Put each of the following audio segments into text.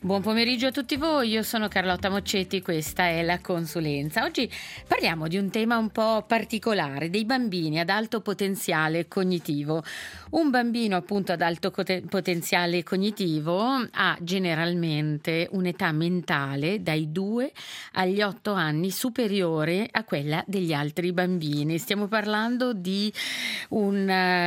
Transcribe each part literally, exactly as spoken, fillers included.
Buon pomeriggio a tutti voi, io sono Carlotta Moccetti, questa è La Consulenza. Oggi parliamo di un tema un po' particolare, dei bambini ad alto potenziale cognitivo. Un bambino appunto ad alto cote- potenziale cognitivo ha generalmente un'età mentale dai due agli otto anni superiore a quella degli altri bambini. Stiamo parlando di un,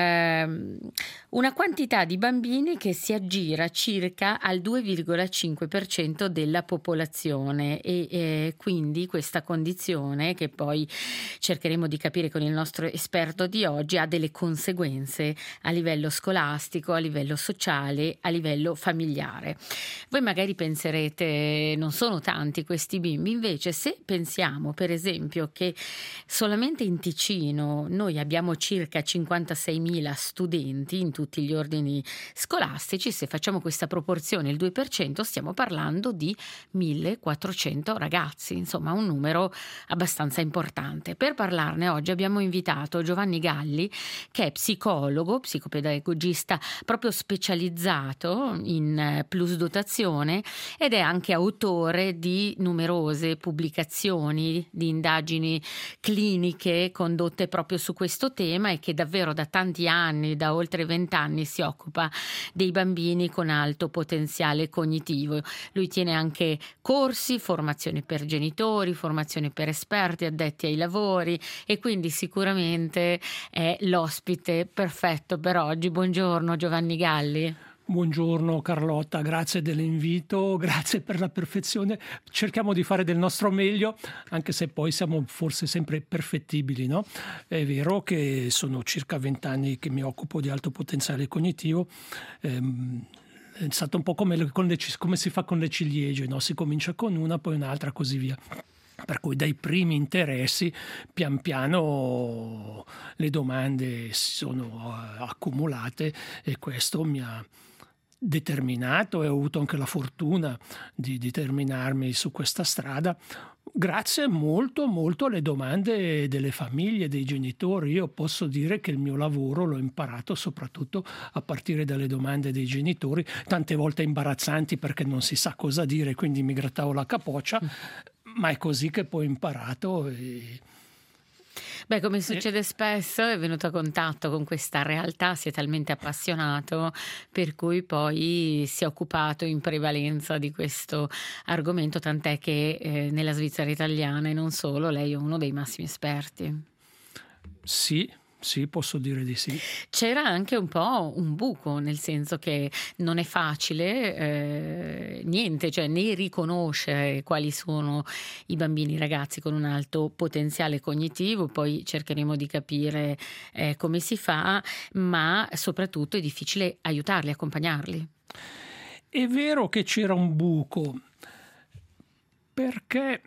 uh, una quantità di bambini che si aggira circa al due virgola cinque per cento della popolazione e eh, quindi questa condizione, che poi cercheremo di capire con il nostro esperto di oggi, ha delle conseguenze a livello scolastico, a livello sociale, a livello familiare. Voi magari penserete non sono tanti questi bimbi, invece se pensiamo per esempio che solamente in Ticino noi abbiamo circa cinquantaseimila studenti in tutti gli ordini scolastici, se facciamo questa proporzione il due per cento stiamo parlando di millequattrocento ragazzi, insomma un numero abbastanza importante. Per parlarne oggi abbiamo invitato Giovanni Galli, che è psicologo, psicopedagogista proprio specializzato in plusdotazione ed è anche autore di numerose pubblicazioni, di indagini cliniche condotte proprio su questo tema e che davvero da tanti anni, da oltre vent'anni, si occupa dei bambini con alto potenziale cognitivo. Lui tiene anche corsi, formazione per genitori, formazione per esperti addetti ai lavori e quindi sicuramente è l'ospite perfetto per oggi. Buongiorno Giovanni Galli. Buongiorno Carlotta, grazie dell'invito, grazie per la perfezione. Cerchiamo di fare del nostro meglio, anche se poi siamo forse sempre perfettibili, no? È vero che sono circa vent'anni che mi occupo di alto potenziale cognitivo. Ehm, è stato un po' come, le, con le, come si fa con le ciliegie, no? Si comincia con una, poi un'altra, così via. Per cui dai primi interessi pian piano le domande si sono accumulate e questo mi ha determinato e ho avuto anche la fortuna di determinarmi su questa strada grazie molto molto alle domande delle famiglie, dei genitori. Io posso dire che il mio lavoro l'ho imparato soprattutto a partire dalle domande dei genitori, tante volte imbarazzanti perché non si sa cosa dire, quindi mi grattavo la capoccia, ma è così che poi ho imparato. E Beh, come succede spesso, è venuto a contatto con questa realtà, si è talmente appassionato per cui poi si è occupato in prevalenza di questo argomento, tant'è che eh, nella Svizzera italiana e non solo, lei è uno dei massimi esperti. Sì. Sì, posso dire di sì. C'era anche un po' un buco, nel senso che non è facile eh, niente, cioè né riconoscere quali sono i bambini, i ragazzi con un alto potenziale cognitivo, poi cercheremo di capire eh, come si fa, ma soprattutto è difficile aiutarli, accompagnarli. È vero che c'era un buco, perché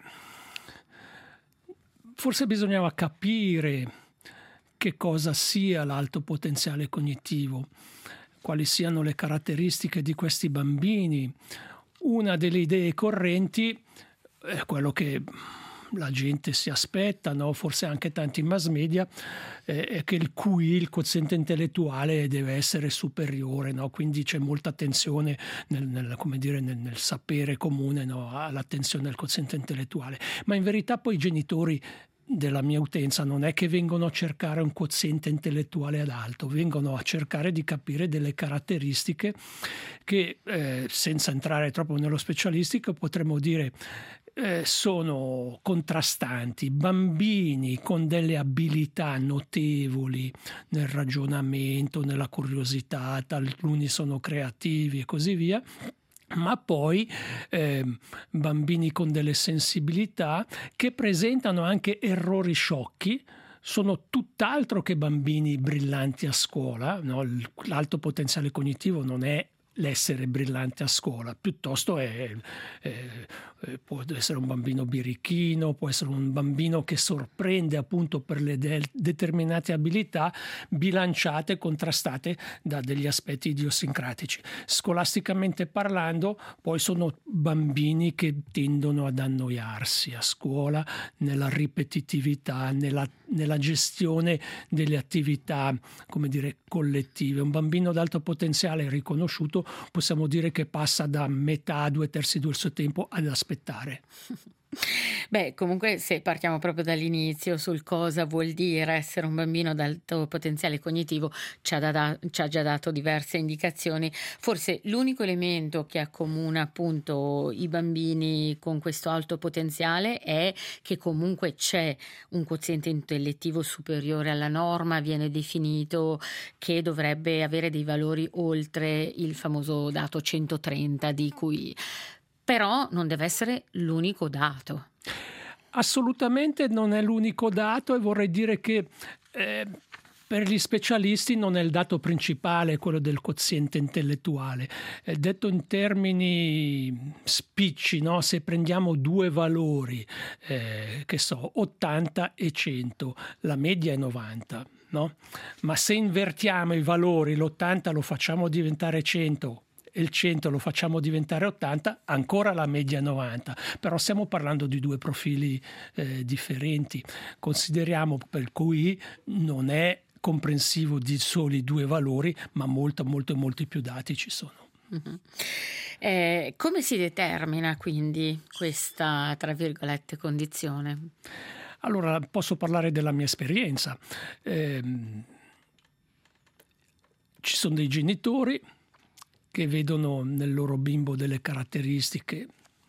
forse bisognava capire che cosa sia l'alto potenziale cognitivo, quali siano le caratteristiche di questi bambini. Una delle idee correnti è quello che la gente si aspetta, no? Forse anche tanti mass media, eh, è che il Q I, il quoziente intellettuale, deve essere superiore, no? Quindi c'è molta attenzione nel, nel, come dire, nel, nel sapere comune, no? All'attenzione al quoziente intellettuale. Ma in verità poi i genitori della mia utenza non è che vengono a cercare un quoziente intellettuale ad alto, vengono a cercare di capire delle caratteristiche che eh, senza entrare troppo nello specialistico potremmo dire eh, sono contrastanti. Bambini con delle abilità notevoli nel ragionamento, nella curiosità, taluni sono creativi e così via, ma poi eh, bambini con delle sensibilità che presentano anche errori sciocchi, sono tutt'altro che bambini brillanti a scuola, no? L'alto potenziale cognitivo non è l'essere brillante a scuola, piuttosto è, è, è, può essere un bambino birichino, può essere un bambino che sorprende appunto per le de- determinate abilità bilanciate e contrastate da degli aspetti idiosincratici. Scolasticamente parlando, poi sono bambini che tendono ad annoiarsi a scuola nella ripetitività, nella nella gestione delle attività, come dire, collettive. Un bambino ad alto potenziale riconosciuto possiamo dire che passa da metà, due terzi del suo tempo ad aspettare. Beh, comunque se partiamo proprio dall'inizio sul cosa vuol dire essere un bambino ad alto potenziale cognitivo, ci ha, da- ci ha già dato diverse indicazioni. Forse l'unico elemento che accomuna appunto i bambini con questo alto potenziale è che comunque c'è un quoziente intellettivo superiore alla norma, viene definito che dovrebbe avere dei valori oltre il famoso dato centotrenta di cui però non deve essere l'unico dato. Assolutamente non è l'unico dato, e vorrei dire che eh, per gli specialisti non è il dato principale quello del quoziente intellettuale. Eh, detto in termini spicci, no? Se prendiamo due valori, eh, che so, ottanta e cento, la media è novanta. No? Ma se invertiamo i valori, l'ottanta lo facciamo diventare cento, e il cento lo facciamo diventare ottanta, ancora la media novanta, però stiamo parlando di due profili eh, differenti. Consideriamo per cui non è comprensivo di soli due valori, ma molto, molto, molti più dati ci sono. Mm-hmm. Eh, come si determina quindi questa, tra virgolette, condizione? Allora, posso parlare della mia esperienza. Eh, ci sono dei genitori che vedono nel loro bimbo delle caratteristiche,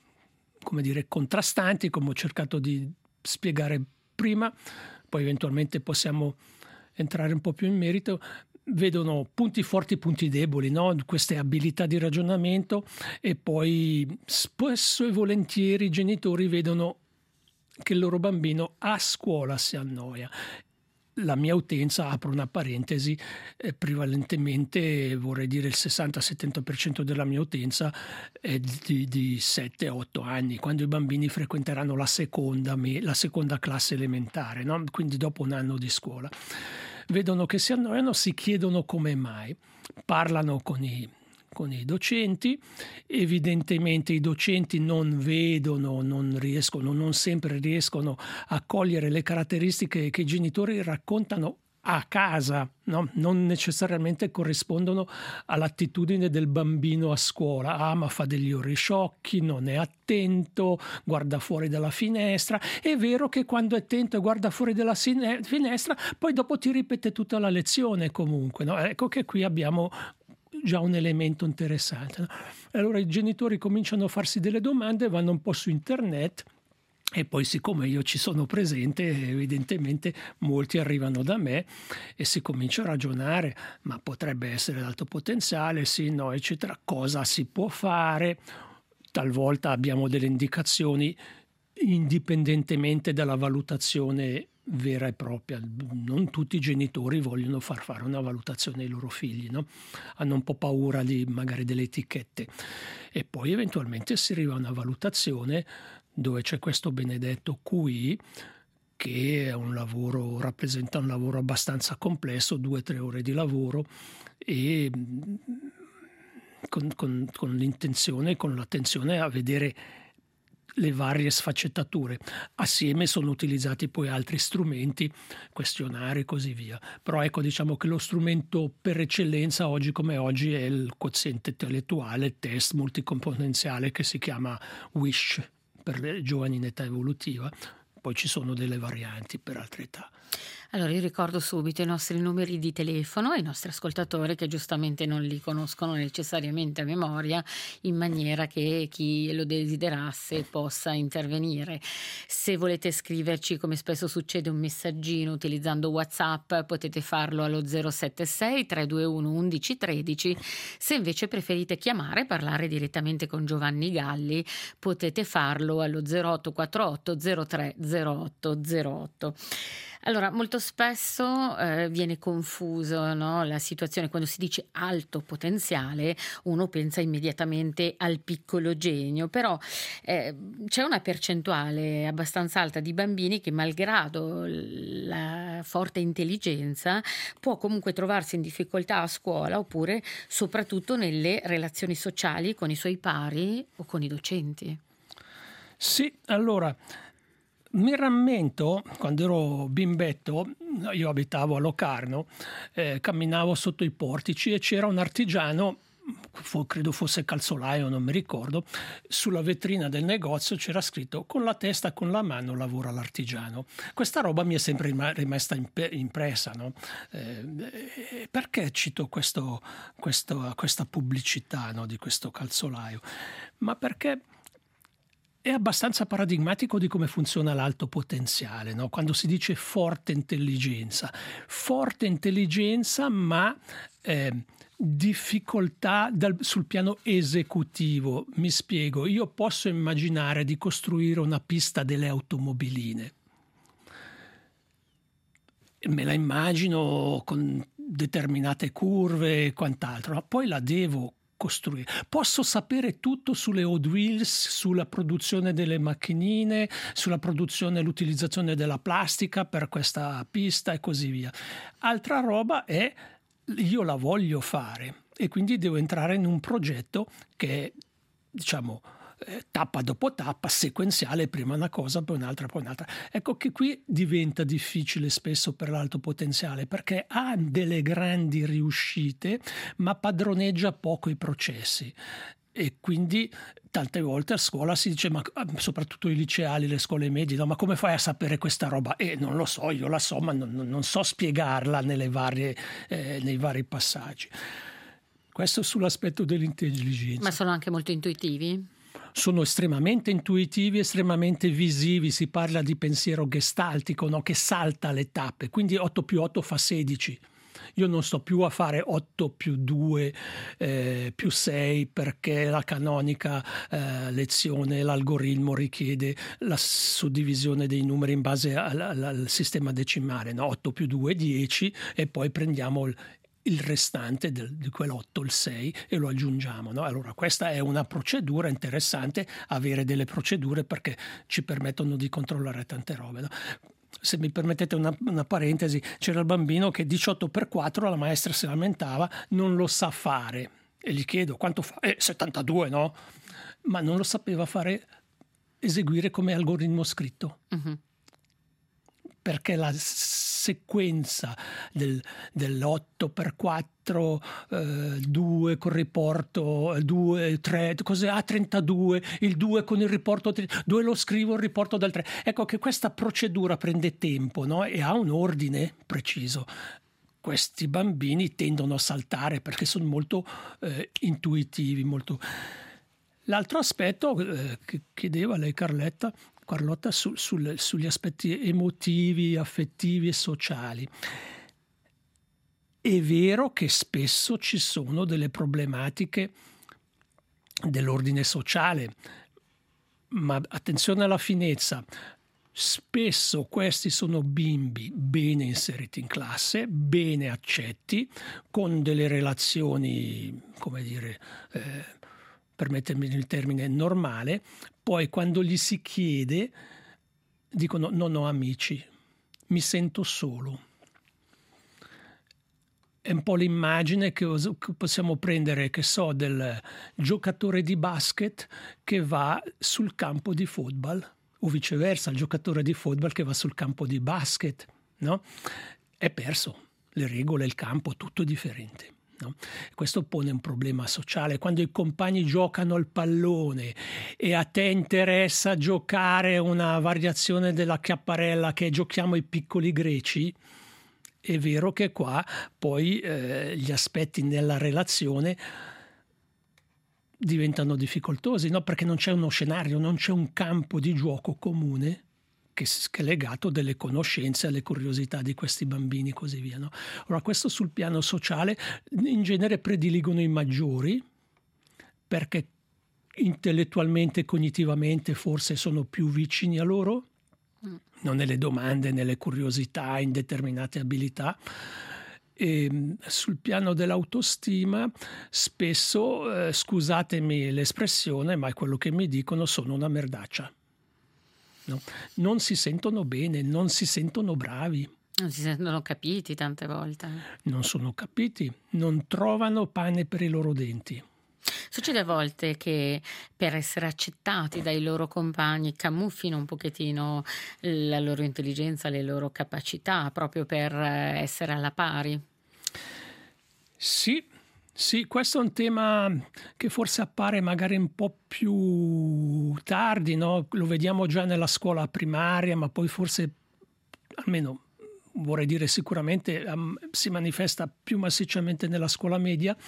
come dire, contrastanti, come ho cercato di spiegare prima, poi eventualmente possiamo entrare un po' più in merito. Vedono punti forti e punti deboli, no? Queste abilità di ragionamento, e poi spesso e volentieri i genitori vedono che il loro bambino a scuola si annoia. La mia utenza, apro una parentesi, eh, prevalentemente vorrei dire il sessanta settanta per cento della mia utenza è di, di sette otto anni, quando i bambini frequenteranno la seconda, la seconda classe elementare, no? Quindi dopo un anno di scuola. Vedono che si annoiano, si chiedono come mai, parlano con i con i docenti. Evidentemente i docenti non vedono, non riescono, non sempre riescono a cogliere le caratteristiche che i genitori raccontano a casa, no? Non necessariamente corrispondono all'attitudine del bambino a scuola. Ah, ma fa degli orisciocchi, non è attento, guarda fuori dalla finestra. È vero che quando è attento e guarda fuori dalla finestra, poi dopo ti ripete tutta la lezione comunque, no? Ecco che qui abbiamo già un elemento interessante, no? Allora i genitori cominciano a farsi delle domande, vanno un po' su internet, e poi, siccome io ci sono presente, evidentemente molti arrivano da me e si comincia a ragionare: ma potrebbe essere l'alto potenziale, sì, no, eccetera, cosa si può fare? Talvolta abbiamo delle indicazioni indipendentemente dalla valutazione vera e propria. Non tutti i genitori vogliono far fare una valutazione ai loro figli, no? Hanno un po' paura di magari delle etichette, e poi eventualmente si arriva a una valutazione dove c'è questo benedetto Q I, che è un lavoro, rappresenta un lavoro abbastanza complesso, due o tre ore di lavoro, e con, con, con l'intenzione, con l'attenzione a vedere le varie sfaccettature. Assieme sono utilizzati poi altri strumenti, questionari e così via. Però ecco, diciamo che lo strumento per eccellenza oggi come oggi è il quoziente intellettuale, il test multicomponenziale che si chiama WISH per le giovani in età evolutiva. Poi ci sono delle varianti per altre età. Allora io ricordo subito i nostri numeri di telefono ai nostri ascoltatori, che giustamente non li conoscono necessariamente a memoria, in maniera che chi lo desiderasse possa intervenire. Se volete scriverci, come spesso succede, un messaggino utilizzando WhatsApp, potete farlo allo zero sette sei tre due uno uno uno uno tre. Se invece preferite chiamare e parlare direttamente con Giovanni Galli, potete farlo allo zero otto quattro otto zero tre zero otto zero otto. Allora, molto spesso eh, viene confuso, no, la situazione. Quando si dice alto potenziale, uno pensa immediatamente al piccolo genio, però eh, c'è una percentuale abbastanza alta di bambini che, malgrado la forte intelligenza, può comunque trovarsi in difficoltà a scuola, oppure soprattutto nelle relazioni sociali con i suoi pari o con i docenti. Sì, allora mi rammento, quando ero bimbetto, io abitavo a Locarno, eh, camminavo sotto i portici e c'era un artigiano, credo fosse calzolaio, non mi ricordo, sulla vetrina del negozio c'era scritto: con la testa, con la mano lavora l'artigiano. Questa roba mi è sempre rimasta impressa, no? Eh, perché cito questo, questo, questa pubblicità, no, di questo calzolaio? Ma perché è abbastanza paradigmatico di come funziona l'alto potenziale, no? Quando si dice forte intelligenza, forte intelligenza ma eh, difficoltà dal, sul piano esecutivo. Mi spiego, io posso immaginare di costruire una pista delle automobiline, me la immagino con determinate curve e quant'altro, ma poi la devo costruire. Posso sapere tutto sulle Hot Wheels, sulla produzione delle macchinine, sulla produzione e l'utilizzazione della plastica per questa pista e così via. Altra roba è: io la voglio fare e quindi devo entrare in un progetto che è, diciamo, eh, tappa dopo tappa, sequenziale, prima una cosa, poi un'altra, poi un'altra. Ecco che qui diventa difficile spesso per l'alto potenziale, perché ha delle grandi riuscite ma padroneggia poco i processi. E quindi tante volte a scuola si dice, ma soprattutto i liceali, le scuole medie, no, ma come fai a sapere questa roba? E eh, non lo so, io la so, ma non, non so spiegarla nelle varie, eh, nei vari passaggi. Questo sull'aspetto dell'intelligenza. Ma sono anche molto intuitivi? Sono estremamente intuitivi, estremamente visivi. Si parla di pensiero gestaltico, no, che salta le tappe, quindi otto più otto fa sedici. Io non sto più a fare otto più due eh, più sei perché la canonica eh, lezione, l'algoritmo richiede la suddivisione dei numeri in base al, al, al sistema decimale, no? otto più due è dieci e poi prendiamo il, il restante del, di quell'otto, il sei, e lo aggiungiamo, no? Allora questa è una procedura interessante, avere delle procedure perché ci permettono di controllare tante robe, no? Se mi permettete una, una parentesi, c'era il bambino che diciotto per quattro, la maestra si lamentava, non lo sa fare, e gli chiedo quanto fa, eh, settantadue, no? Ma non lo sapeva fare, eseguire come algoritmo scritto. Uh-huh. Perché la sequenza del, dell'otto per quattro, eh, due con riporto, due, tre, cos'è? Ah, trentadue, il due con il riporto, due lo scrivo, il riporto del tre. Ecco che questa procedura prende tempo, no? E ha un ordine preciso. Questi bambini tendono a saltare perché sono molto eh, intuitivi, molto... L'altro aspetto eh, che chiedeva lei, Carletta, Carlotta, su, sul, sugli aspetti emotivi, affettivi e sociali. È vero che spesso ci sono delle problematiche dell'ordine sociale, ma attenzione alla finezza. Spesso questi sono bimbi bene inseriti in classe, bene accetti, con delle relazioni, come dire, eh, permettermi il termine, normale. Poi quando gli si chiede dicono non ho amici, mi sento solo. È un po' l'immagine che possiamo prendere, che so, del giocatore di basket che va sul campo di football, o viceversa, il giocatore di football che va sul campo di basket, no? È perso, le regole, il campo, tutto è differente. No? Questo pone un problema sociale. Quando i compagni giocano al pallone e a te interessa giocare una variazione della chiapparella che giochiamo i piccoli greci, è vero che qua poi eh, gli aspetti nella relazione diventano difficoltosi, no? Perché non c'è uno scenario, non c'è un campo di gioco comune che è legato delle conoscenze, alle curiosità di questi bambini e così via, no? Ora, questo sul piano sociale in genere prediligono i maggiori perché intellettualmente e cognitivamente forse sono più vicini a loro, mm. non nelle domande, nelle curiosità, in determinate abilità. E sul piano dell'autostima spesso, eh, scusatemi l'espressione, ma è quello che mi dicono, sono una merdaccia. No? Non si sentono bene, non si sentono bravi. Non si sentono capiti tante volte. Non sono capiti, non trovano pane per i loro denti. Succede a volte che per essere accettati dai loro compagni camuffino un pochettino la loro intelligenza, le loro capacità, proprio per eh, essere alla pari? Sì, sì, questo è un tema che forse appare magari un po' più tardi, no? Lo vediamo già nella scuola primaria, ma poi forse, almeno vorrei dire sicuramente, um, si manifesta più massicciamente nella scuola media,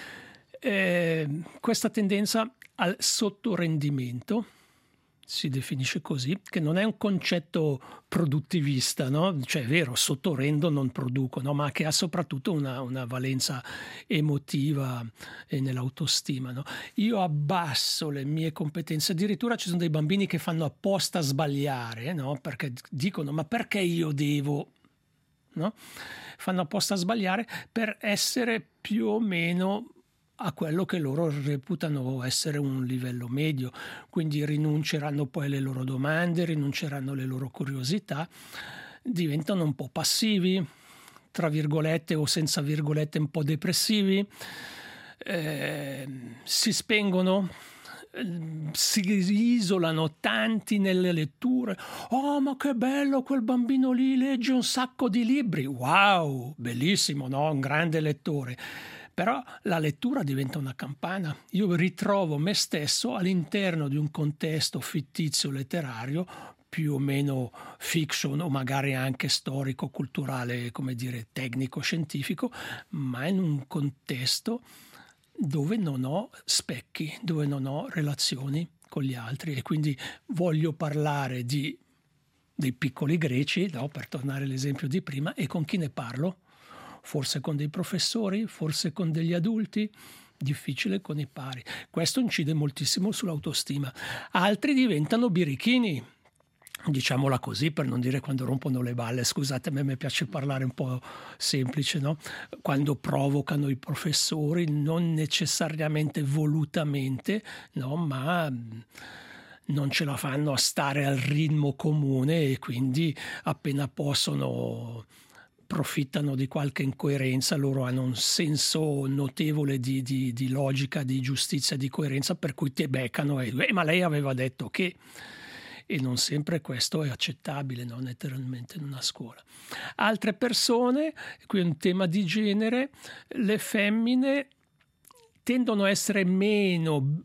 eh, questa tendenza al sottorendimento, si definisce così, che non è un concetto produttivista, no? Cioè è vero, sottorendo non produco, no? Ma che ha soprattutto una, una valenza emotiva e nell'autostima, no? Io abbasso le mie competenze, addirittura ci sono dei bambini che fanno apposta a sbagliare, no? Perché dicono ma perché io devo, no? Fanno apposta a sbagliare per essere più o meno a quello che loro reputano essere un livello medio, quindi rinunceranno poi alle loro domande, rinunceranno alle loro curiosità, diventano un po' passivi, tra virgolette o senza virgolette un po' depressivi, eh, si spengono, si isolano tanti nelle letture. Oh, ma che bello, quel bambino lì legge un sacco di libri, wow, bellissimo, no? Un grande lettore. Però la lettura diventa una campana. Io ritrovo me stesso all'interno di un contesto fittizio letterario, più o meno fiction o magari anche storico, culturale, come dire, tecnico, scientifico, ma in un contesto dove non ho specchi, dove non ho relazioni con gli altri, e quindi voglio parlare di, dei piccoli greci, no? Per tornare all'esempio di prima, e con chi ne parlo? Forse con dei professori, forse con degli adulti, difficile con i pari. Questo incide moltissimo sull'autostima. Altri diventano birichini, diciamola così, per non dire quando rompono le balle. Scusate, a me piace parlare un po' semplice, no? Quando provocano i professori, non necessariamente volutamente, no? Ma non ce la fanno a stare al ritmo comune e quindi appena possono approfittano di qualche incoerenza. Loro hanno un senso notevole di, di, di logica, di giustizia, di coerenza, per cui ti beccano e eh, ma lei aveva detto che, e non sempre questo è accettabile, no? Letteralmente in una scuola. Altre persone, qui è un tema di genere, le femmine tendono a essere meno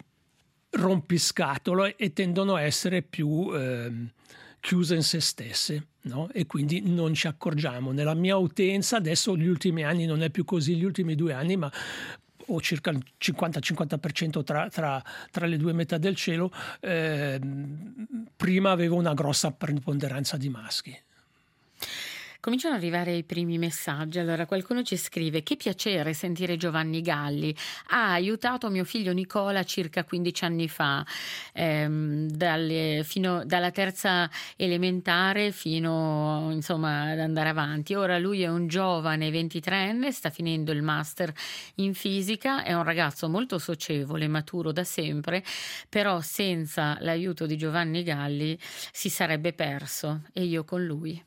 rompiscatole e tendono a essere più eh, chiuse in se stesse, no? E quindi non ci accorgiamo. Nella mia utenza, adesso gli ultimi anni non è più così, gli ultimi due anni, ma ho circa il cinquanta cinquanta per cento tra, tra, tra le due metà del cielo, eh, prima avevo una grossa preponderanza di maschi. Cominciano ad arrivare i primi messaggi. Allora, qualcuno ci scrive: che piacere sentire Giovanni Galli, ha aiutato mio figlio Nicola circa quindici anni fa, ehm, dalle, fino, dalla terza elementare fino insomma ad andare avanti. Ora lui è un giovane ventitreenne, sta finendo il master in fisica, è un ragazzo molto socievole, maturo da sempre, però senza l'aiuto di Giovanni Galli si sarebbe perso, e io con lui.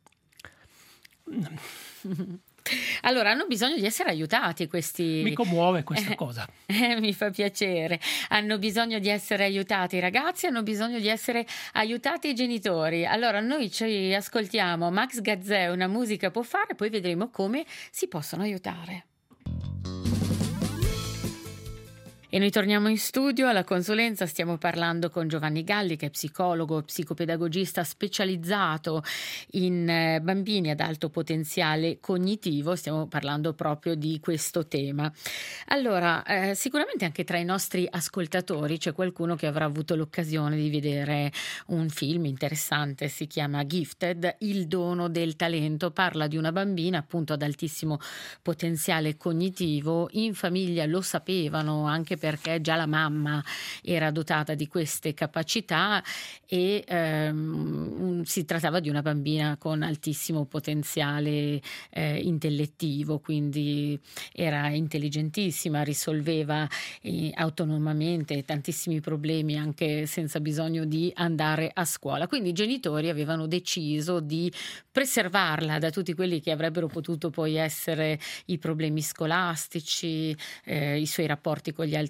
Allora, hanno bisogno di essere aiutati questi... Mi commuove questa cosa. Eh, mi fa piacere. Hanno bisogno di essere aiutati i ragazzi, hanno bisogno di essere aiutati i genitori. Allora, noi ci ascoltiamo Max Gazzè, Una musica può fare, poi vedremo come si possono aiutare. E noi torniamo in studio alla consulenza, stiamo parlando con Giovanni Galli, che è psicologo, psicopedagogista specializzato in eh, bambini ad alto potenziale cognitivo. Stiamo parlando proprio di questo tema. Allora, eh, sicuramente anche tra i nostri ascoltatori c'è qualcuno che avrà avuto l'occasione di vedere un film interessante, si chiama Gifted, il dono del talento. Parla di una bambina appunto ad altissimo potenziale cognitivo. In famiglia lo sapevano, anche perché già la mamma era dotata di queste capacità e ehm, si trattava di una bambina con altissimo potenziale eh, intellettivo, quindi era intelligentissima, risolveva eh, autonomamente tantissimi problemi anche senza bisogno di andare a scuola. Quindi i genitori avevano deciso di preservarla da tutti quelli che avrebbero potuto poi essere i problemi scolastici, eh, i suoi rapporti con gli altri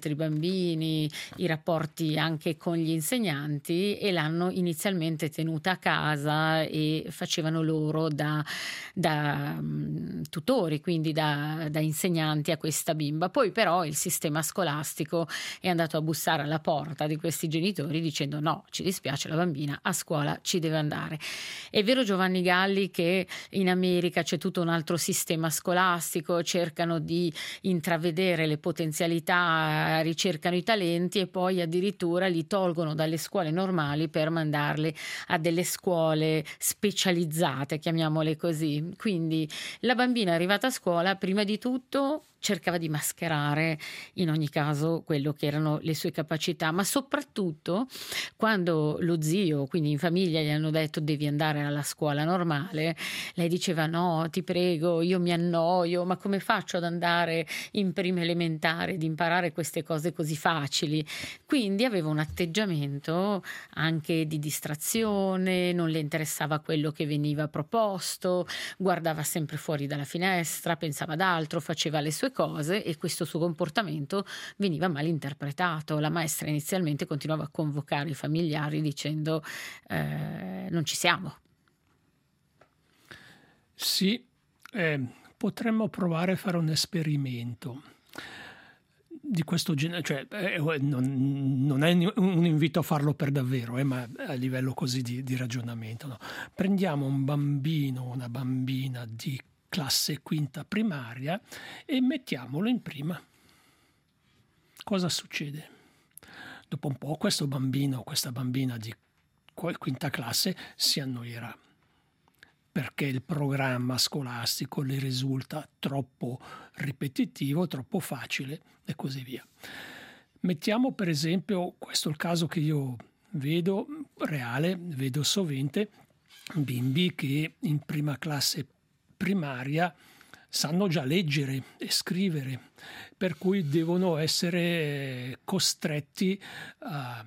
altri bambini, i rapporti anche con gli insegnanti, e l'hanno inizialmente tenuta a casa e facevano loro da, da um, tutori, quindi da, da insegnanti a questa bimba. Poi però il sistema scolastico è andato a bussare alla porta di questi genitori dicendo no, ci dispiace, la bambina a scuola ci deve andare. È vero, Giovanni Galli, che in America c'è tutto un altro sistema scolastico, cercano di intravedere le potenzialità, ricercano i talenti e poi addirittura li tolgono dalle scuole normali per mandarli a delle scuole specializzate, chiamiamole così. Quindi la bambina arrivata a scuola prima di tutto cercava di mascherare in ogni caso quello che erano le sue capacità, ma soprattutto quando lo zio, quindi in famiglia, gli hanno detto devi andare alla scuola normale, lei diceva no, ti prego, io mi annoio, ma come faccio ad andare in prima elementare, ad imparare queste cose così facili? Quindi aveva un atteggiamento anche di distrazione, non le interessava quello che veniva proposto, guardava sempre fuori dalla finestra, pensava ad altro, faceva le sue cose, e questo suo comportamento veniva mal interpretato. La maestra inizialmente continuava a convocare i familiari dicendo eh, non ci siamo. Sì, eh, potremmo provare a fare un esperimento di questo genere, cioè eh, non, non è un invito a farlo per davvero, eh, ma a livello così di, di ragionamento. No? Prendiamo un bambino, una bambina di classe quinta primaria e mettiamolo in prima. Cosa succede? Dopo un po' questo bambino, questa bambina di quinta classe si annoierà, perché il programma scolastico le risulta troppo ripetitivo, troppo facile e così via. Mettiamo per esempio, questo è il caso che io vedo reale, vedo sovente, bimbi che in prima classe primaria sanno già leggere e scrivere, per cui devono essere costretti a,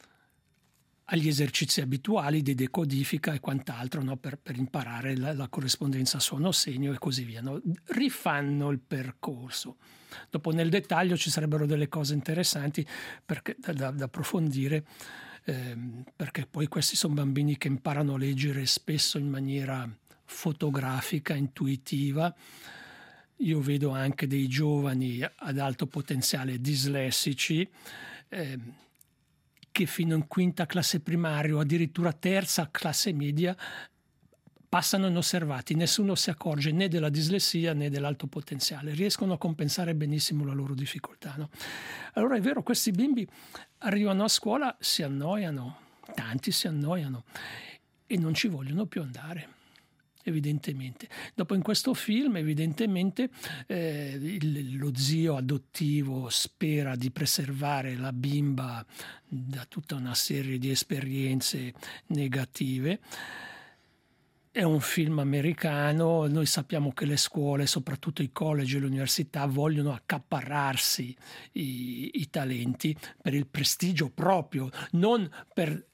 agli esercizi abituali di decodifica e quant'altro, no? per, per imparare la, la corrispondenza suono-segno e così via. No? Rifanno il percorso. Dopo nel dettaglio ci sarebbero delle cose interessanti perché, da, da, da approfondire, ehm, perché poi questi sono bambini che imparano a leggere spesso in maniera fotografica, intuitiva. Io vedo anche dei giovani ad alto potenziale dislessici eh, che fino in quinta classe primaria o addirittura terza classe media passano inosservati, nessuno si accorge né della dislessia né dell'alto potenziale, riescono a compensare benissimo la loro difficoltà. No? Allora è vero, questi bimbi arrivano a scuola, si annoiano, tanti si annoiano e non ci vogliono più andare. Evidentemente. Dopo in questo film evidentemente eh, il, lo zio adottivo spera di preservare la bimba da tutta una serie di esperienze negative. È un film americano, noi sappiamo che le scuole, soprattutto i college e le università, vogliono accaparrarsi i, i talenti per il prestigio proprio, non per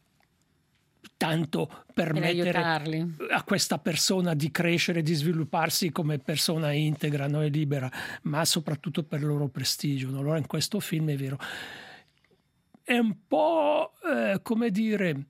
tanto permettere a questa persona di crescere, di svilupparsi come persona integra, no, e libera, ma soprattutto per il loro prestigio. No? Allora in questo film è vero, è un po' eh, come dire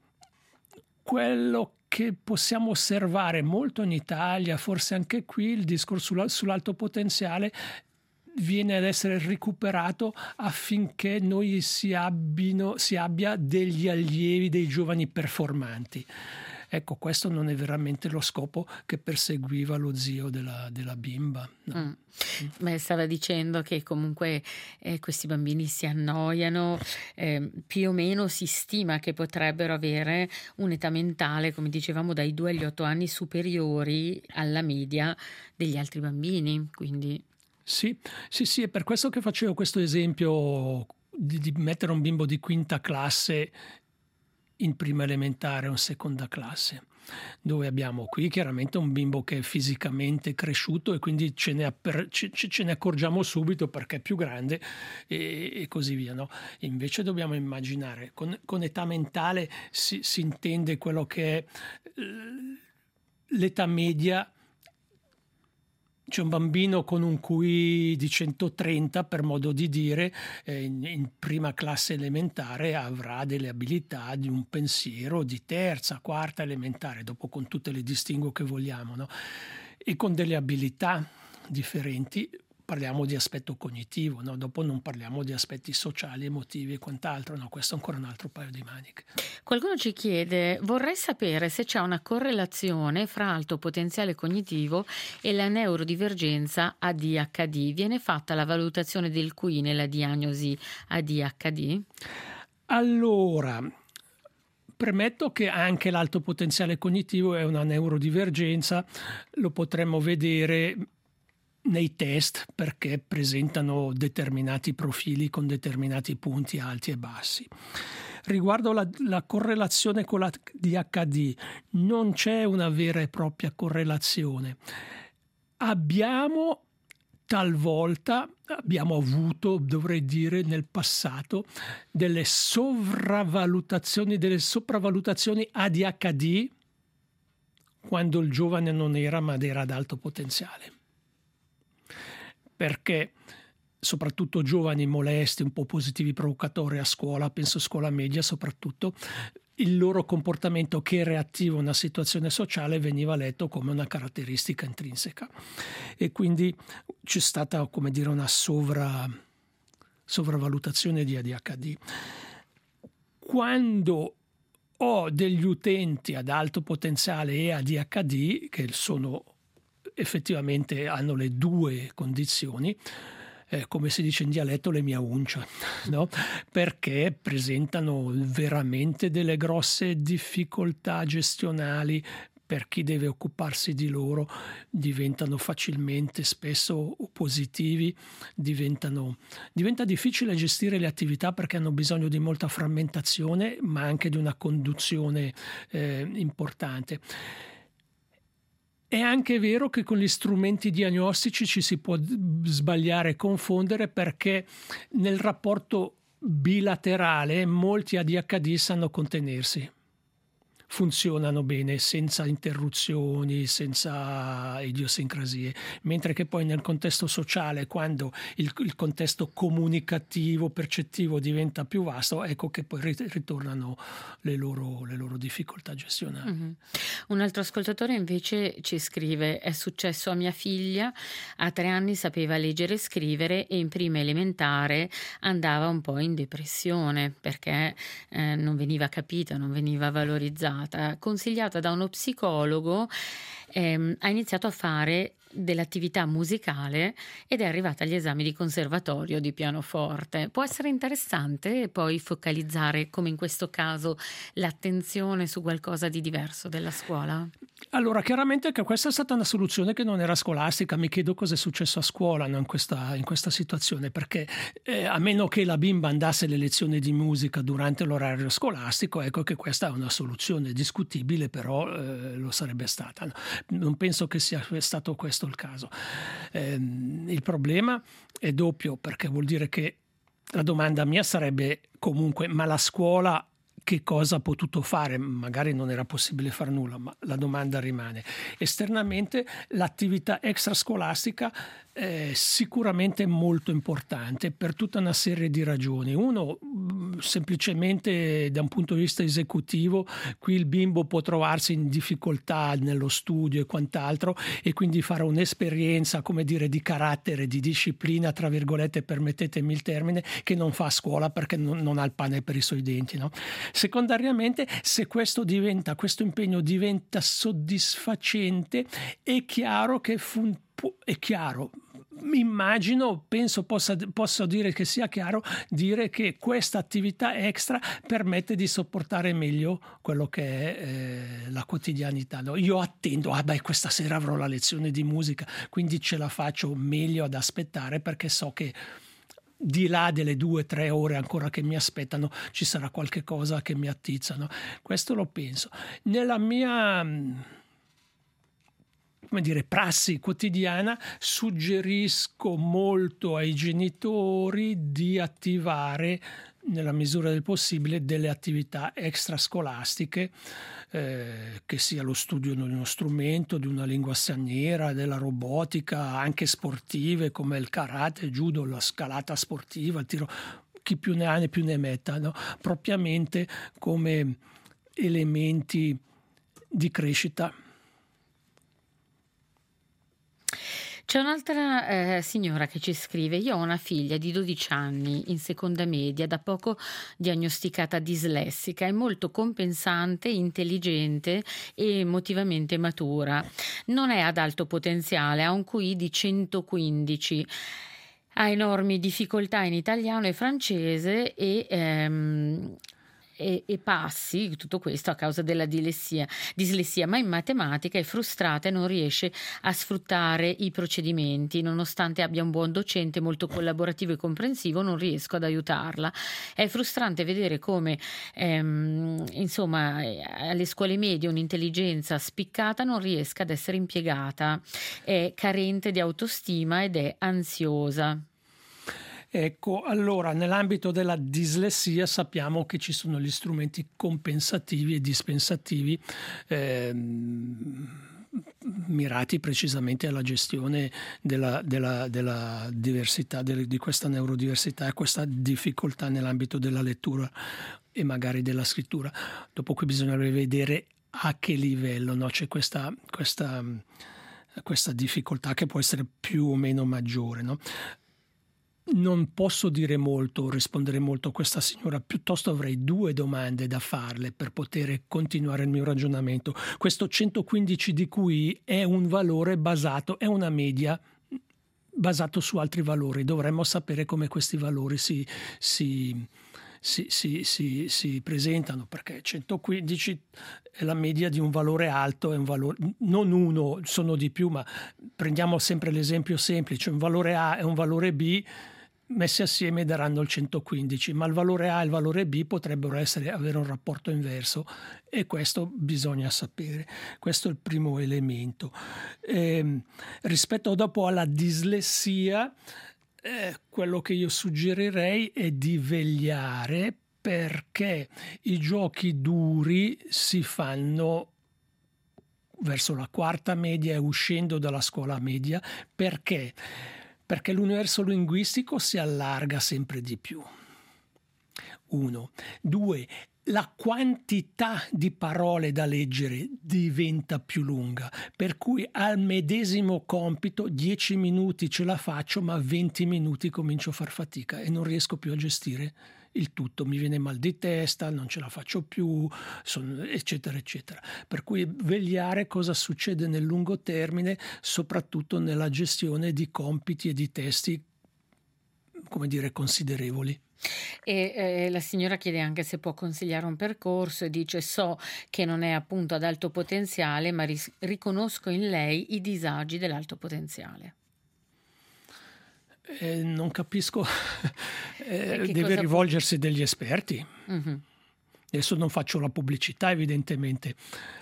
quello che possiamo osservare molto in Italia, forse anche qui il discorso sull'alto potenziale viene ad essere recuperato affinché noi si, abbino, si abbia degli allievi, dei giovani performanti. Ecco, questo non è veramente lo scopo che perseguiva lo zio della, della bimba. No? Mm. Beh, stava dicendo che comunque eh, questi bambini si annoiano, eh, più o meno si stima che potrebbero avere un'età mentale, come dicevamo, dai due agli otto anni superiori alla media degli altri bambini, quindi... Sì, sì, sì, è per questo che facevo questo esempio di, di mettere un bimbo di quinta classe in prima elementare o in seconda classe, dove abbiamo qui chiaramente un bimbo che è fisicamente cresciuto e quindi ce ne, apper- ce, ce ne accorgiamo subito perché è più grande e, e così via. No? Invece dobbiamo immaginare, con, con età mentale si, si intende quello che è l'età media c'è un bambino con un Q I di centotrenta, per modo di dire, eh, in, in prima classe elementare avrà delle abilità di un pensiero di terza, quarta elementare, dopo con tutte le distinguo che vogliamo, no? E con delle abilità differenti. Parliamo di aspetto cognitivo, no? Dopo non parliamo di aspetti sociali, emotivi e quant'altro, no? Questo è ancora un altro paio di maniche. Qualcuno ci chiede: vorrei sapere se c'è una correlazione fra alto potenziale cognitivo e la neurodivergenza A D H D. Viene fatta la valutazione del Q I nella diagnosi A D H D? Allora, premetto che anche l'alto potenziale cognitivo è una neurodivergenza, lo potremmo vedere nei test perché presentano determinati profili con determinati punti alti e bassi. Riguardo la, la correlazione con la D H D, non c'è una vera e propria correlazione. Abbiamo talvolta, abbiamo avuto, dovrei dire, nel passato, delle sovravalutazioni, delle sopravvalutazioni A D H D quando il giovane non era, ma era ad alto potenziale. Perché soprattutto giovani molesti, un po' positivi, provocatori a scuola, penso scuola media soprattutto, il loro comportamento che è reattivo a una situazione sociale veniva letto come una caratteristica intrinseca. E quindi c'è stata, come dire, una sovra, sovravalutazione di A D H D. Quando ho degli utenti ad alto potenziale e A D H D, che sono effettivamente hanno le due condizioni, eh, come si dice in dialetto, le mia uncia, no? Perché presentano veramente delle grosse difficoltà gestionali. Per chi deve occuparsi di loro diventano facilmente spesso oppositivi, diventano, diventa difficile gestire le attività perché hanno bisogno di molta frammentazione, ma anche di una conduzione eh, importante. È anche vero che con gli strumenti diagnostici ci si può sbagliare e confondere, perché nel rapporto bilaterale molti A D H D sanno contenersi, funzionano bene senza interruzioni, senza idiosincrasie, mentre che poi nel contesto sociale, quando il, il contesto comunicativo, percettivo diventa più vasto, ecco che poi ritornano le loro, le loro difficoltà gestionali. Mm-hmm. Un altro ascoltatore invece ci scrive: è successo a mia figlia, a tre anni sapeva leggere e scrivere e in prima elementare andava un po' in depressione perché eh, non veniva capita, non veniva valorizzata. Consigliata da uno psicologo, ehm, ha iniziato a fare dell'attività musicale ed è arrivata agli esami di conservatorio di pianoforte. Può essere interessante poi focalizzare, come in questo caso, l'attenzione su qualcosa di diverso della scuola? Allora, chiaramente che questa è stata una soluzione che non era scolastica. Mi chiedo cosa è successo a scuola, no, in, questa, in questa situazione, perché eh, a meno che la bimba andasse alle lezioni di musica durante l'orario scolastico, ecco che questa è una soluzione discutibile, però eh, lo sarebbe stata. No? Non penso che sia stato questo il caso. Eh, il problema è doppio, perché vuol dire che la domanda mia sarebbe comunque: ma la scuola che cosa ha potuto fare? Magari non era possibile far nulla, ma la domanda rimane. Esternamente l'attività extrascolastica è sicuramente molto importante per tutta una serie di ragioni. Uno, semplicemente da un punto di vista esecutivo, qui il bimbo può trovarsi in difficoltà nello studio e quant'altro, e quindi fare un'esperienza, come dire, di carattere, di disciplina, tra virgolette, permettetemi il termine, che non fa a scuola perché non, non ha il pane per i suoi denti, no? Secondariamente, se questo diventa, questo impegno diventa soddisfacente, è chiaro che fu, è chiaro, immagino, penso possa, posso dire che sia chiaro, dire che questa attività extra permette di sopportare meglio quello che è eh, la quotidianità. No? Io attendo, ah beh, questa sera avrò la lezione di musica, quindi ce la faccio meglio ad aspettare, perché so che di là delle due o tre ore ancora che mi aspettano ci sarà qualche cosa che mi attizza. No? Questo lo penso. Nella mia, come dire, prassi quotidiana suggerisco molto ai genitori di attivare nella misura del possibile delle attività extrascolastiche, eh, che sia lo studio di uno strumento, di una lingua straniera, della robotica, anche sportive come il karate, il judo, la scalata sportiva, il tiro, chi più ne ha ne più ne metta, no? Propriamente come elementi di crescita. C'è un'altra eh, signora che ci scrive: io ho una figlia di dodici anni in seconda media, da poco diagnosticata dislessica, è molto compensante, intelligente e emotivamente matura. Non è ad alto potenziale, ha un Q I di centoquindici, ha enormi difficoltà in italiano e francese e... Ehm, E, e passi, tutto questo a causa della dislessia, dislessia, ma in matematica è frustrata e non riesce a sfruttare i procedimenti. Nonostante abbia un buon docente molto collaborativo e comprensivo, non riesco ad aiutarla. È frustrante vedere come ehm, insomma alle scuole medie un'intelligenza spiccata non riesca ad essere impiegata, è carente di autostima ed è ansiosa. Ecco, allora nell'ambito della dislessia sappiamo che ci sono gli strumenti compensativi e dispensativi ehm, mirati precisamente alla gestione della, della, della diversità, de, di questa neurodiversità e questa difficoltà nell'ambito della lettura e magari della scrittura. Dopo qui bisognerebbe vedere a che livello, no? C'è questa, questa, questa difficoltà che può essere più o meno maggiore, no? Non posso dire molto, rispondere molto a questa signora, piuttosto avrei due domande da farle per poter continuare il mio ragionamento. Questo centoquindici di Q I è un valore basato, è una media basato su altri valori. Dovremmo sapere come questi valori si, si, si, si, si, si presentano, perché centoquindici è la media di un valore alto, è un valore, non uno, sono di più, ma prendiamo sempre l'esempio semplice: un valore A e un valore B messi assieme daranno il centoquindici, ma il valore A e il valore B potrebbero essere, avere un rapporto inverso, e questo bisogna sapere. Questo è il primo elemento. Eh, rispetto dopo alla dislessia, eh, quello che io suggerirei è di vegliare perché i giochi duri si fanno verso la quarta media e uscendo dalla scuola media. Perché? Perché l'universo linguistico si allarga sempre di più. Uno. Due. La quantità di parole da leggere diventa più lunga, per cui al medesimo compito dieci minuti ce la faccio, ma venti minuti comincio a far fatica e non riesco più a gestire il tutto, mi viene mal di testa, non ce la faccio più, son, eccetera eccetera. Per cui vegliare cosa succede nel lungo termine, soprattutto nella gestione di compiti e di testi, come dire, considerevoli. E eh, la signora chiede anche se può consigliare un percorso e dice: so che non è appunto ad alto potenziale, ma ris- riconosco in lei i disagi dell'alto potenziale. Eh, non capisco, eh, deve rivolgersi può... degli esperti. Mm-hmm. Adesso non faccio la pubblicità, evidentemente.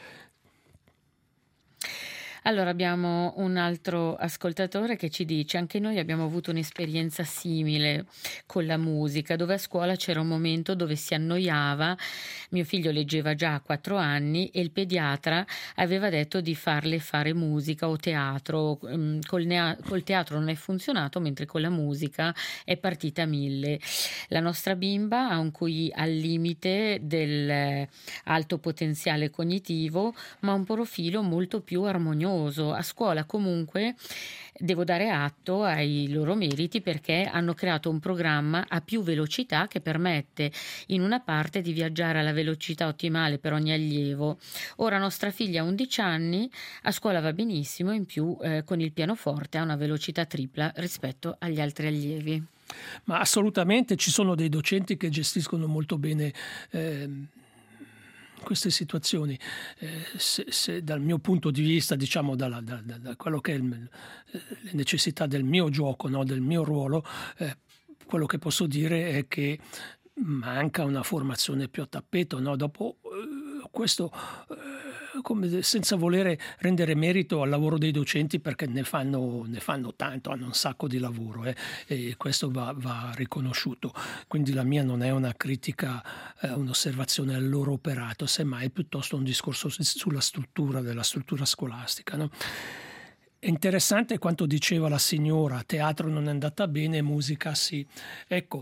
Allora abbiamo un altro ascoltatore che ci dice: anche noi abbiamo avuto un'esperienza simile con la musica, dove a scuola c'era un momento dove si annoiava, mio figlio leggeva già a quattro anni e il pediatra aveva detto di farle fare musica o teatro. Col, nea- col teatro non è funzionato, mentre con la musica è partita a mille. La nostra bimba ha un Q I al limite del alto potenziale cognitivo, ma un profilo molto più armonioso. A scuola comunque devo dare atto ai loro meriti, perché hanno creato un programma a più velocità che permette in una parte di viaggiare alla velocità ottimale per ogni allievo. Ora nostra figlia ha undici anni, a scuola va benissimo, in più eh, con il pianoforte ha una velocità tripla rispetto agli altri allievi. Ma assolutamente ci sono dei docenti che gestiscono molto bene eh, queste situazioni. Eh, se, se dal mio punto di vista, diciamo da, da, da, da quello che è il, le necessità del mio gioco, no, del mio ruolo, eh, quello che posso dire è che manca una formazione più a tappeto, no? Dopo eh, questo eh, come, senza volere rendere merito al lavoro dei docenti, perché ne fanno, ne fanno tanto, hanno un sacco di lavoro eh, e questo va, va riconosciuto. Quindi la mia non è una critica, eh, un'osservazione al loro operato, semmai piuttosto un discorso sulla struttura della struttura scolastica, no? È interessante quanto diceva la signora, teatro non è andata bene, musica sì. Ecco,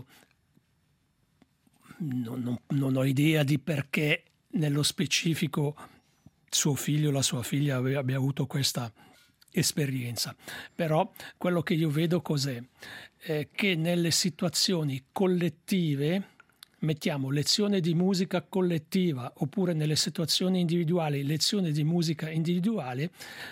non, non, non ho idea di perché nello specifico suo figlio o la sua figlia abbia, abbia avuto questa esperienza, però quello che io vedo cos'è? Eh, che nelle situazioni collettive, mettiamo lezione di musica collettiva oppure nelle situazioni individuali lezione di musica individuale,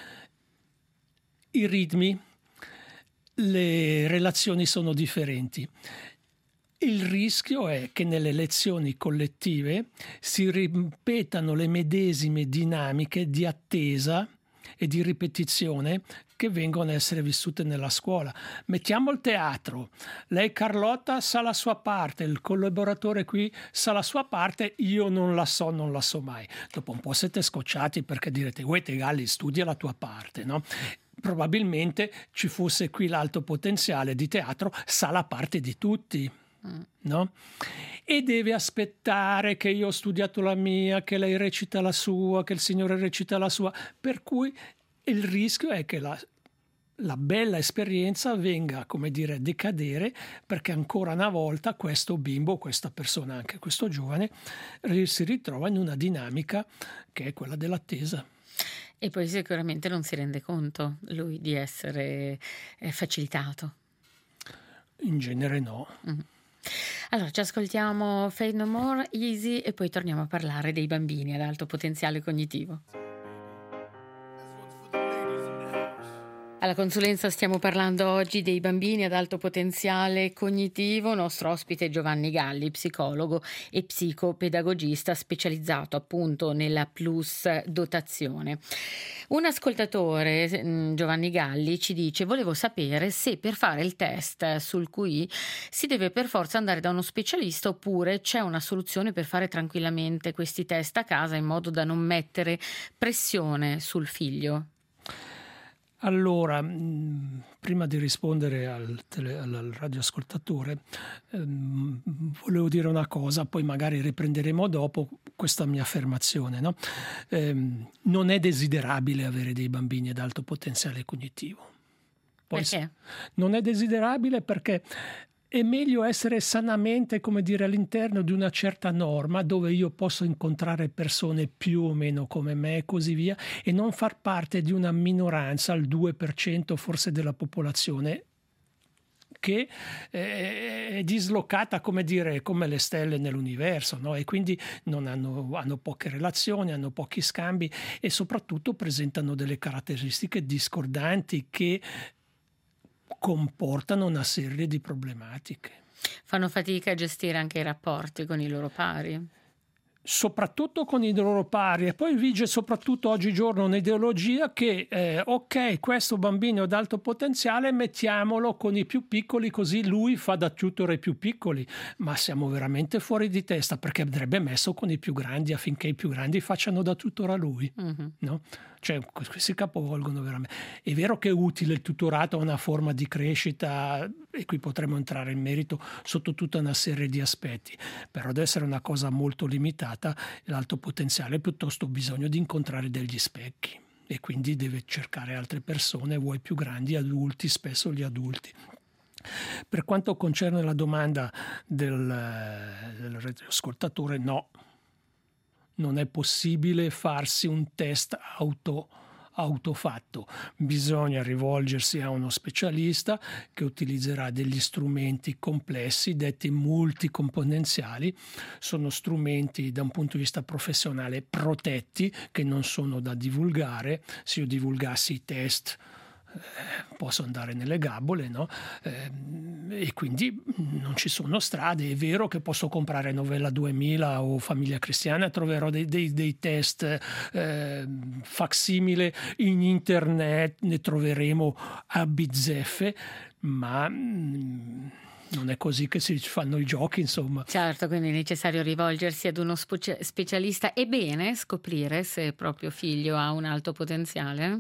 i ritmi, le relazioni sono differenti. Il rischio è che nelle lezioni collettive si ripetano le medesime dinamiche di attesa e di ripetizione che vengono a essere vissute nella scuola. Mettiamo il teatro, lei Carlotta sa la sua parte, il collaboratore qui sa la sua parte, io non la so, non la so mai. Dopo un po' siete scocciati perché direte, uè te Galli, studia la tua parte, no? Probabilmente ci fosse qui l'alto potenziale di teatro, sa la parte di tutti, no? E deve aspettare che io ho studiato la mia, che lei recita la sua, che il signore recita la sua, per cui il rischio è che la, la bella esperienza venga, come dire, decadere, perché ancora una volta questo bimbo, questa persona, anche questo giovane, si ritrova in una dinamica che è quella dell'attesa. E poi sicuramente non si rende conto lui di essere eh, facilitato. In genere no. Mm. Allora ci ascoltiamo Fade No More, Easy, e poi torniamo a parlare dei bambini ad alto potenziale cognitivo. Alla consulenza stiamo parlando oggi dei bambini ad alto potenziale cognitivo. Nostro ospite è Giovanni Galli, psicologo e psicopedagogista specializzato appunto nella plus dotazione. Un ascoltatore, Giovanni Galli, ci dice: volevo sapere se per fare il test sul Q I si deve per forza andare da uno specialista oppure c'è una soluzione per fare tranquillamente questi test a casa in modo da non mettere pressione sul figlio. Allora, prima di rispondere al, tele, al radioascoltatore, ehm, volevo dire una cosa, poi magari riprenderemo dopo questa mia affermazione, no? Ehm, non è desiderabile avere dei bambini ad alto potenziale cognitivo. Poi, perché? Non è desiderabile perché è meglio essere sanamente, come dire, all'interno di una certa norma dove io posso incontrare persone più o meno come me e così via, e non far parte di una minoranza, il due per cento forse della popolazione, che è dislocata, come dire, come le stelle nell'universo, no? E quindi non hanno, hanno poche relazioni, hanno pochi scambi e soprattutto presentano delle caratteristiche discordanti che comportano una serie di problematiche. Fanno fatica a gestire anche i rapporti con i loro pari? Soprattutto con i loro pari, e poi vige soprattutto oggigiorno un'ideologia che eh, ok, questo bambino ad alto potenziale mettiamolo con i più piccoli così lui fa da tutor ai più piccoli, ma siamo veramente fuori di testa, perché andrebbe messo con i più grandi affinché i più grandi facciano da tutor a lui, mm-hmm. no? Cioè si capovolgono veramente. È vero che è utile il tutorato a una forma di crescita, e qui potremmo entrare in merito sotto tutta una serie di aspetti, però deve essere una cosa molto limitata. L'alto potenziale ha piuttosto bisogno di incontrare degli specchi e quindi deve cercare altre persone, vuoi più grandi, adulti, spesso gli adulti. Per quanto concerne la domanda del, del radioascoltatore, no, non è possibile farsi un test auto autofatto, bisogna rivolgersi a uno specialista che utilizzerà degli strumenti complessi detti multicomponenziali. Sono strumenti da un punto di vista professionale protetti, che non sono da divulgare. Se io divulgassi i test eh, posso andare nelle gabbole, no? Eh, e quindi non ci sono strade. È vero che posso comprare Novella duemila o Famiglia Cristiana, troverò dei, dei, dei test eh, facsimile in internet, ne troveremo a bizzeffe, ma mh, non è così che si fanno i giochi, insomma. Certo, quindi è necessario rivolgersi ad uno spe- specialista. È bene scoprire se il proprio figlio ha un alto potenziale?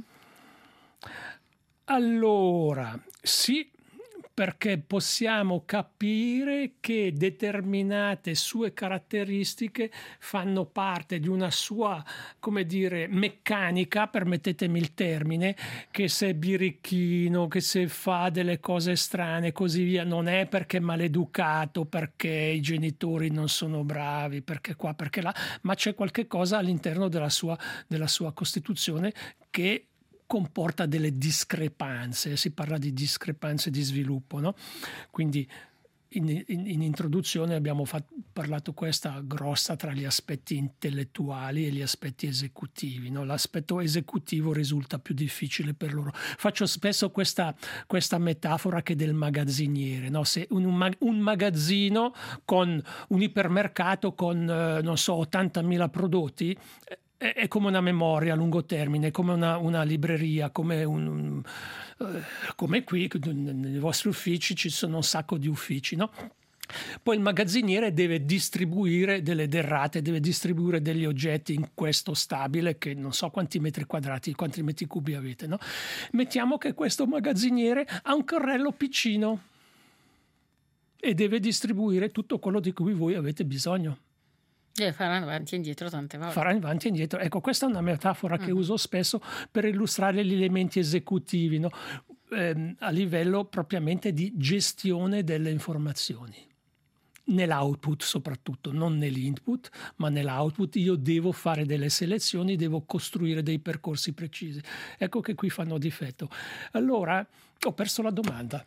Allora, sì, perché possiamo capire che determinate sue caratteristiche fanno parte di una sua, come dire, meccanica, permettetemi il termine, che se è birichino, che se fa delle cose strane e così via, non è perché è maleducato, perché i genitori non sono bravi, perché qua, perché là, ma c'è qualche cosa all'interno della sua, della sua costituzione che comporta delle discrepanze, si parla di discrepanze di sviluppo, no? Quindi in, in, in introduzione abbiamo fatto, parlato questa grossa tra gli aspetti intellettuali e gli aspetti esecutivi, no? L'aspetto esecutivo risulta più difficile per loro. Faccio spesso questa, questa metafora che del magazziniere, no? Se un, un, un magazzino con un ipermercato con, eh, non so, ottantamila prodotti, è come una memoria a lungo termine, come una, una libreria, come, un, uh, come qui nei vostri uffici ci sono un sacco di uffici, no? Poi il magazziniere deve distribuire delle derrate, deve distribuire degli oggetti in questo stabile che non so quanti metri quadrati, quanti metri cubi avete, no? Mettiamo che questo magazziniere ha un carrello piccino e deve distribuire tutto quello di cui voi avete bisogno. E farà avanti e indietro tante volte. Farà avanti e indietro. Ecco, questa è una metafora che uh-huh. uso spesso per illustrare gli elementi esecutivi, no? eh, a livello propriamente di gestione delle informazioni. Nell'output soprattutto, non nell'input, ma nell'output io devo fare delle selezioni, devo costruire dei percorsi precisi. Ecco che qui fanno difetto. Allora, ho perso la domanda.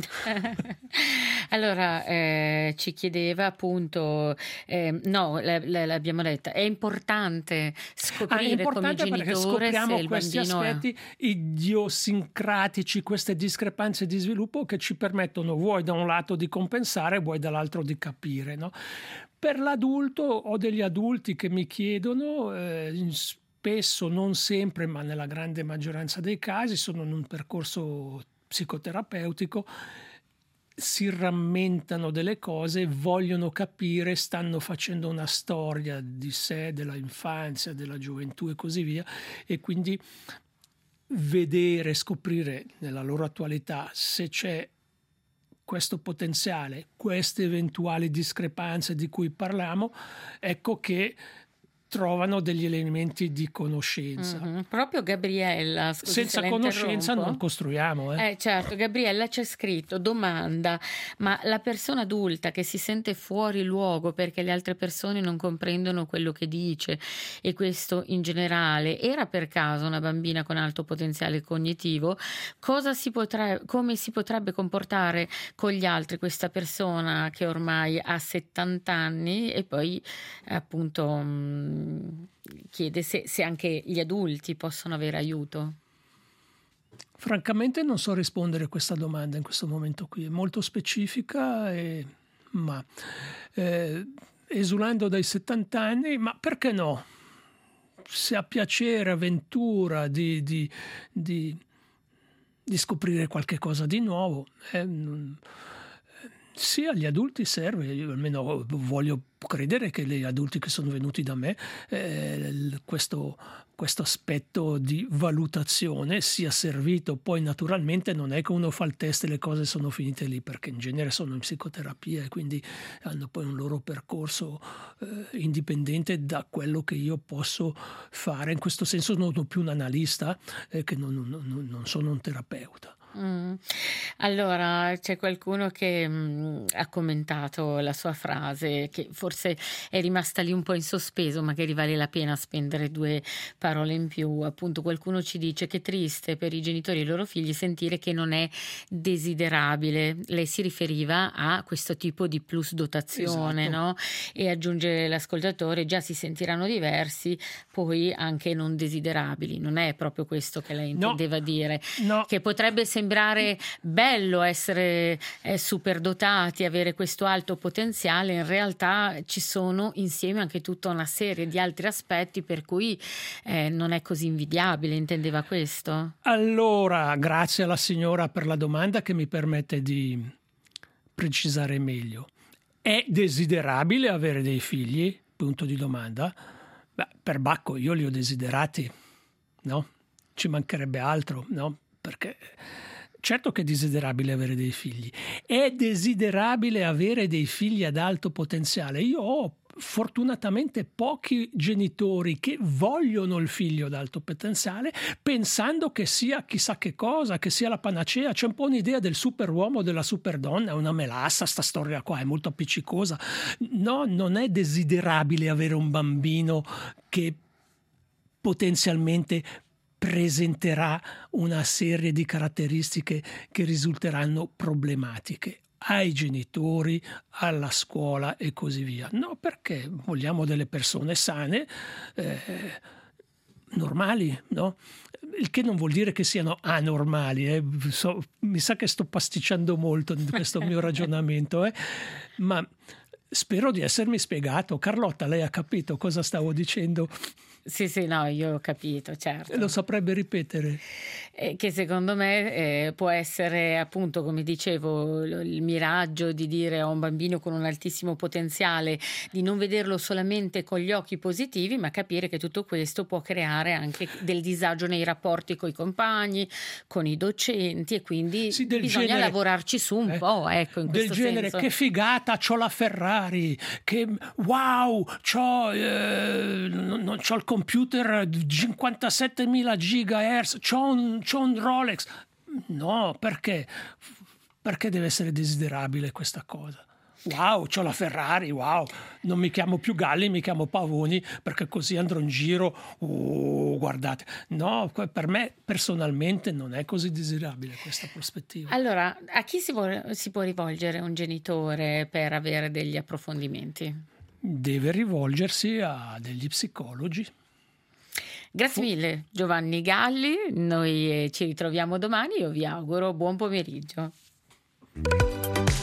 Allora eh, ci chiedeva appunto eh, no l- l- l'abbiamo detta, è importante scoprire ah, è importante come perché genitore scopriamo se il questi aspetti è... idiosincratici, queste discrepanze di sviluppo che ci permettono vuoi da un lato di compensare, vuoi dall'altro di capire, no? Per l'adulto ho degli adulti che mi chiedono eh, spesso, non sempre, ma nella grande maggioranza dei casi sono in un percorso psicoterapeutico, si rammentano delle cose, vogliono capire, stanno facendo una storia di sé, della infanzia, della gioventù e così via, e quindi vedere, scoprire nella loro attualità se c'è questo potenziale, queste eventuali discrepanze di cui parliamo, ecco che trovano degli elementi di conoscenza. Mm-hmm. Proprio Gabriella, scusi senza se conoscenza non costruiamo. Eh. eh certo, Gabriella c'è scritto, domanda, ma la persona adulta che si sente fuori luogo perché le altre persone non comprendono quello che dice, e questo in generale, era per caso una bambina con alto potenziale cognitivo? Cosa si potrebbe, come si potrebbe comportare con gli altri questa persona che ormai ha settanta anni e poi appunto mh, chiede se, se anche gli adulti possono avere aiuto? Francamente non so rispondere a questa domanda in questo momento qui, è molto specifica, e, ma eh, esulando dai settanta anni, ma perché no? Se ha piacere, avventura di, di, di, di scoprire qualche cosa di nuovo, eh, non, sì, agli adulti serve, io almeno voglio credere che gli adulti che sono venuti da me eh, questo, questo aspetto di valutazione sia servito. Poi naturalmente non è che uno fa il test e le cose sono finite lì, perché in genere sono in psicoterapia e quindi hanno poi un loro percorso eh, indipendente da quello che io posso fare. In questo senso non sono più un analista, eh, che non, non, non sono un terapeuta. Mm. Allora c'è qualcuno che mh, ha commentato la sua frase, che forse è rimasta lì un po' in sospeso, ma che rivale la pena spendere due parole in più. Appunto, qualcuno ci dice che è triste per i genitori e i loro figli sentire che non è desiderabile. Lei si riferiva a questo tipo di plus dotazione, esatto. No? E aggiunge l'ascoltatore, già si sentiranno diversi, poi anche non desiderabili. Non è proprio questo che lei intendeva no. dire, no. Che potrebbe sembrare sembrare bello essere eh, superdotati, avere questo alto potenziale, in realtà ci sono insieme anche tutta una serie di altri aspetti per cui eh, non è così invidiabile. Intendeva questo? Allora, grazie alla signora per la domanda che mi permette di precisare meglio. È desiderabile avere dei figli? Punto di domanda. Beh, per Bacco io li ho desiderati, no? Ci mancherebbe altro, no? Perché certo che è desiderabile avere dei figli. È desiderabile avere dei figli ad alto potenziale. Io ho fortunatamente pochi genitori che vogliono il figlio ad alto potenziale pensando che sia chissà che cosa, che sia la panacea. C'è un po' un'idea del superuomo, della superdonna, è una melassa sta storia qua, è molto appiccicosa. No, non è desiderabile avere un bambino che potenzialmente presenterà una serie di caratteristiche che risulteranno problematiche ai genitori, alla scuola e così via. No, perché vogliamo delle persone sane, eh, normali, no? Il che non vuol dire che siano anormali. Eh. So, mi sa che sto pasticciando molto in questo mio ragionamento, eh. Ma spero di essermi spiegato. Carlotta, lei ha capito cosa stavo dicendo? Sì, sì, no, io ho capito, certo. Lo saprebbe ripetere? Eh, che secondo me eh, può essere, appunto, come dicevo, il miraggio di dire a un bambino con un altissimo potenziale di non vederlo solamente con gli occhi positivi, ma capire che tutto questo può creare anche del disagio nei rapporti con i compagni, con i docenti, e quindi sì, bisogna genere, lavorarci su un eh, po', ecco, in del questo genere, senso. Che figata, c'ho la Ferrari, che wow, c'ho, eh, non c'ho il computer cinquantasettemila gigahertz, c'ho un, c'ho un Rolex. No, perché? Perché deve essere desiderabile questa cosa? Wow, c'ho la Ferrari, wow, non mi chiamo più Galli, mi chiamo Pavoni, perché così andrò in giro, oh, guardate. No, per me personalmente non è così desiderabile questa prospettiva. Allora, a chi si può, si può rivolgere un genitore per avere degli approfondimenti? Deve rivolgersi a degli psicologi. Grazie mille Giovanni Galli, noi ci ritroviamo domani, io vi auguro buon pomeriggio.